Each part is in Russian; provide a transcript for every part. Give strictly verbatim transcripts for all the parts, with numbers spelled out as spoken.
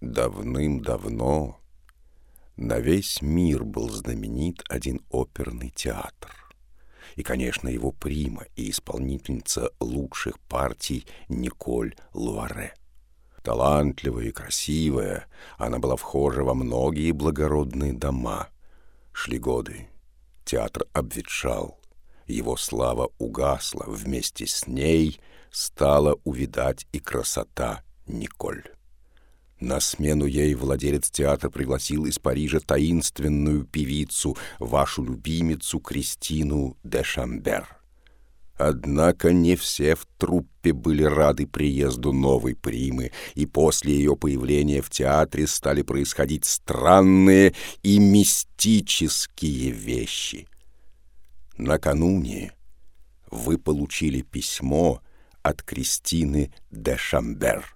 Давным-давно на весь мир был знаменит один оперный театр. И, конечно, его прима и исполнительница лучших партий Николь Луаре. Талантливая и красивая, она была вхожа во многие благородные дома. Шли годы, театр обветшал, его слава угасла, вместе с ней стала увядать и красота Николь. На смену ей владелец театра пригласил из Парижа таинственную певицу, вашу любимицу Кристину де Шамбер. Однако не все в труппе были рады приезду новой примы, и после ее появления в театре стали происходить странные и мистические вещи. Накануне вы получили письмо от Кристины де Шамбер.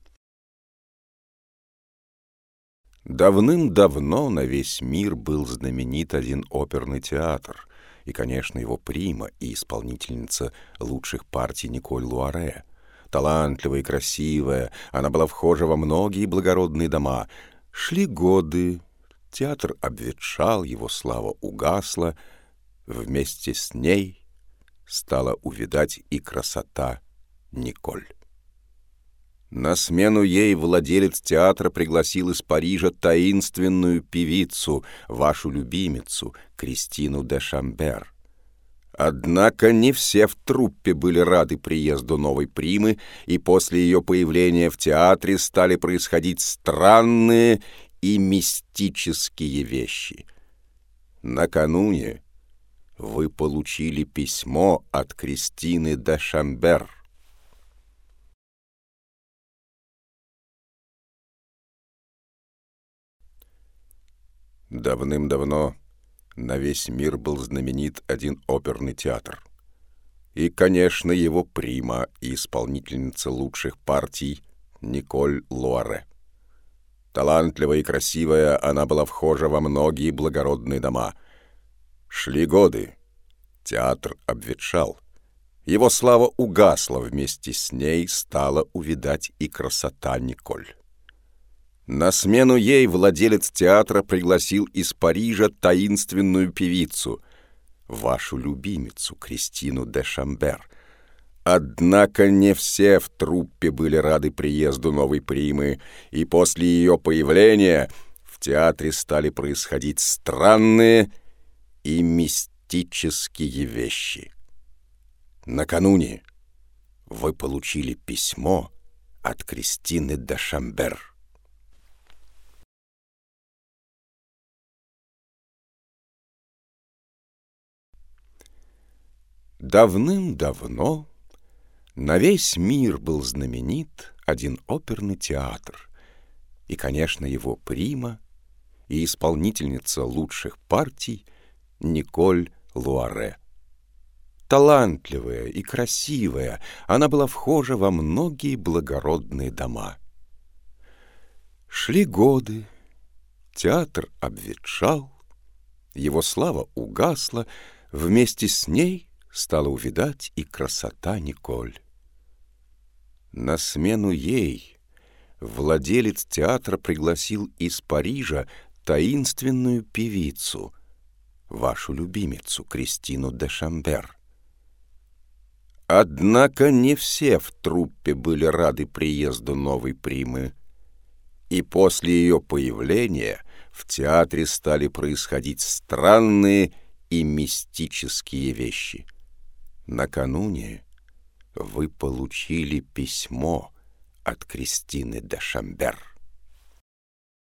Давным-давно на весь мир был знаменит один оперный театр, и, конечно, его прима и исполнительница лучших партий Николь Луаре. Талантливая и красивая, она была вхожа во многие благородные дома. Шли годы, театр обветшал, его слава угасла, вместе с ней стала увядать и красота Николь. На смену ей владелец театра пригласил из Парижа таинственную певицу, вашу любимицу, Кристину де Шамбер. Однако не все в труппе были рады приезду новой примы, и после ее появления в театре стали происходить странные и мистические вещи. Накануне вы получили письмо от Кристины де Шамбер. Давным-давно на весь мир был знаменит один оперный театр. И, конечно, его прима и исполнительница лучших партий Николь Луаре. Талантливая и красивая, она была вхожа во многие благородные дома. Шли годы, театр обветшал. Его слава угасла, вместе с ней стала увядать и красота Николь. На смену ей владелец театра пригласил из Парижа таинственную певицу, вашу любимицу Кристину де Шамбер. Однако не все в труппе были рады приезду новой примы, и после ее появления в театре стали происходить странные и мистические вещи. Накануне вы получили письмо от Кристины де Шамбер. Давным-давно на весь мир был знаменит один оперный театр, и, конечно, его прима и исполнительница лучших партий Николь Луаре. Талантливая и красивая, она была вхожа во многие благородные дома. Шли годы, театр обветшал, его слава угасла, вместе с ней стала увядать и красота Николь. На смену ей владелец театра пригласил из Парижа таинственную певицу, вашу любимицу Кристину де Шамбер. Однако не все в труппе были рады приезду новой примы, и после ее появления в театре стали происходить странные и мистические вещи. Накануне вы получили письмо от Кристины де Шамбер.